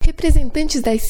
Representantes das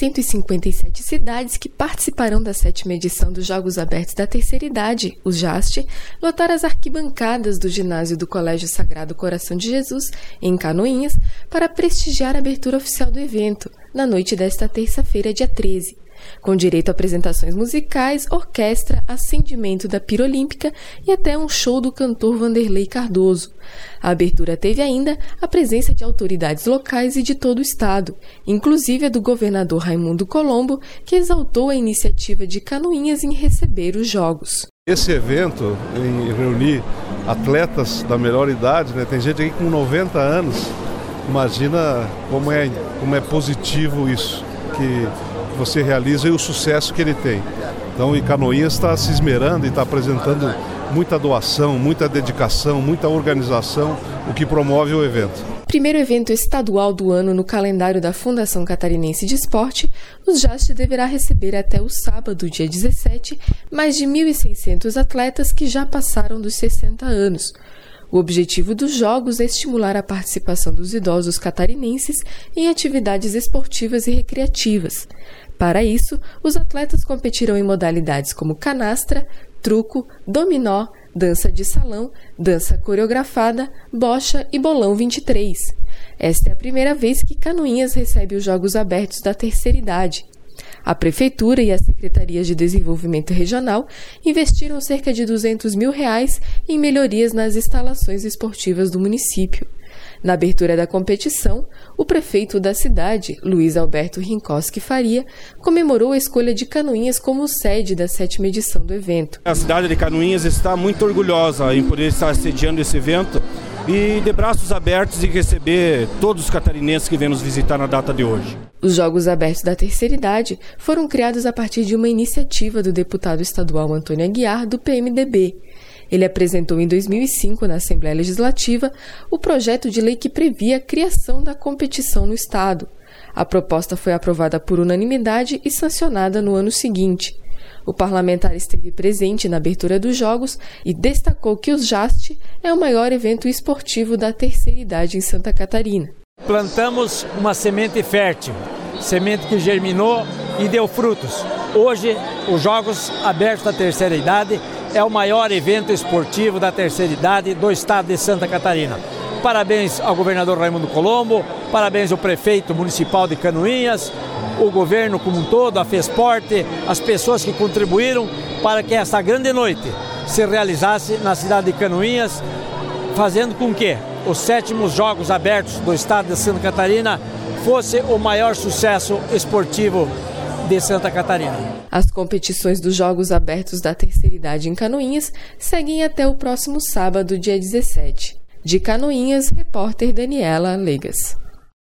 157 cidades que participarão da 7ª edição dos Jogos Abertos da Terceira Idade, os JAST, lotaram as arquibancadas do ginásio do Colégio Sagrado Coração de Jesus, em Canoinhas, para prestigiar a abertura oficial do evento, na noite desta terça-feira, dia 13. Com direito a apresentações musicais, orquestra, acendimento da pira olímpica e até um show do cantor Vanderlei Cardoso. A abertura teve ainda a presença de autoridades locais e de todo o estado, inclusive a do governador Raimundo Colombo, que exaltou a iniciativa de Canoinhas em receber os Jogos. Esse evento, em reunir atletas da melhor idade, tem gente aqui com 90 anos, imagina como é positivo isso, que você realiza e o sucesso que ele tem. Então, o Canoinhas está se esmerando e está apresentando muita doação, muita dedicação, muita organização, o que promove o evento. Primeiro evento estadual do ano no calendário da Fundação Catarinense de Esporte, os JAST deverá receber até o sábado, dia 17, mais de 1.600 atletas que já passaram dos 60 anos. O objetivo dos Jogos é estimular a participação dos idosos catarinenses em atividades esportivas e recreativas. Para isso, os atletas competirão em modalidades como canastra, truco, dominó, dança de salão, dança coreografada, bocha e bolão 23. Esta é a primeira vez que Canoinhas recebe os Jogos Abertos da Terceira Idade. A Prefeitura e as Secretarias de Desenvolvimento Regional investiram cerca de R$200 mil em melhorias nas instalações esportivas do município. Na abertura da competição, o prefeito da cidade, Luiz Alberto Rincoski Faria, comemorou a escolha de Canoinhas como sede da 7ª edição do evento. A cidade de Canoinhas está muito orgulhosa em poder estar sediando esse evento e de braços abertos e receber todos os catarinenses que vêm nos visitar na data de hoje. Os Jogos Abertos da Terceira Idade foram criados a partir de uma iniciativa do deputado estadual Antônio Aguiar, do PMDB. Ele apresentou em 2005, na Assembleia Legislativa, o projeto de lei que previa a criação da competição no Estado. A proposta foi aprovada por unanimidade e sancionada no ano seguinte. O parlamentar esteve presente na abertura dos Jogos e destacou que os JAST é o maior evento esportivo da terceira idade em Santa Catarina. Plantamos uma semente fértil, semente que germinou e deu frutos. Hoje, os Jogos Abertos da Terceira Idade é o maior evento esportivo da terceira idade do estado de Santa Catarina. Parabéns ao governador Raimundo Colombo, parabéns ao prefeito municipal de Canoinhas, o governo como um todo, a FESPORT, as pessoas que contribuíram para que essa grande noite se realizasse na cidade de Canoinhas, fazendo com que os 7º Jogos Abertos do estado de Santa Catarina fosse o maior sucesso esportivo de Santa Catarina. As competições dos Jogos Abertos da Terceira Idade em Canoinhas seguem até o próximo sábado, dia 17. De Canoinhas, repórter Daniela Legas.